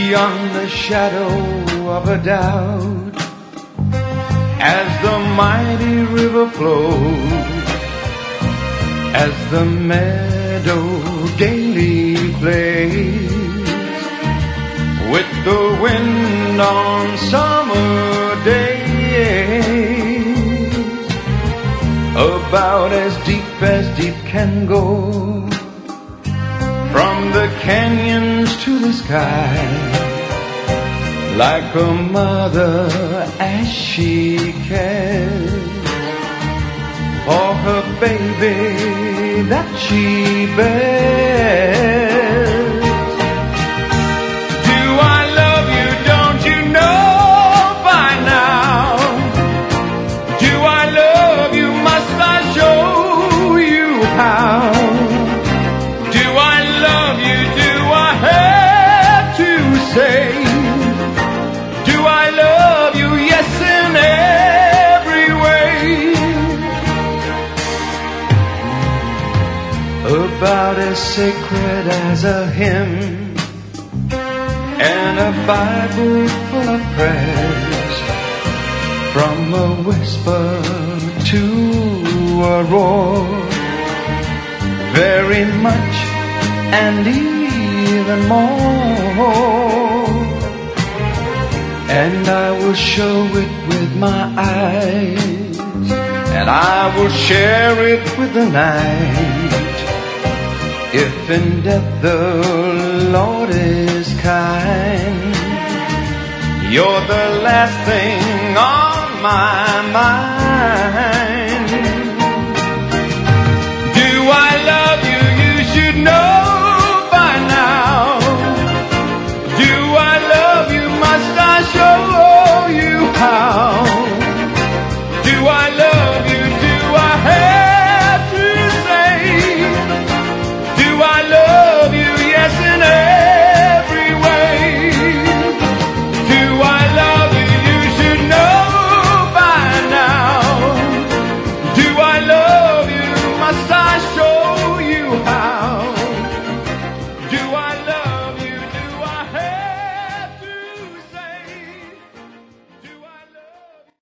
beyond the shadow of a doubt, as the mighty river flows, as the meadow gaily plays, with the wind on summer days, about as deep can go, from the canyons to the sky, like a mother as she cares for her baby that she bears. Do I love you? Don't you know by now? Do I love you? Must I show you how? Do I love you? Do I have to say? Do I love you? Yes, in every way. About as sacred as a hymn and a Bible full of prayers, from a whisper to a roar, very much and even more. And I will show it with my eyes, and I will share it with the night, if in death the Lord is kind. You're the last thing on my mind.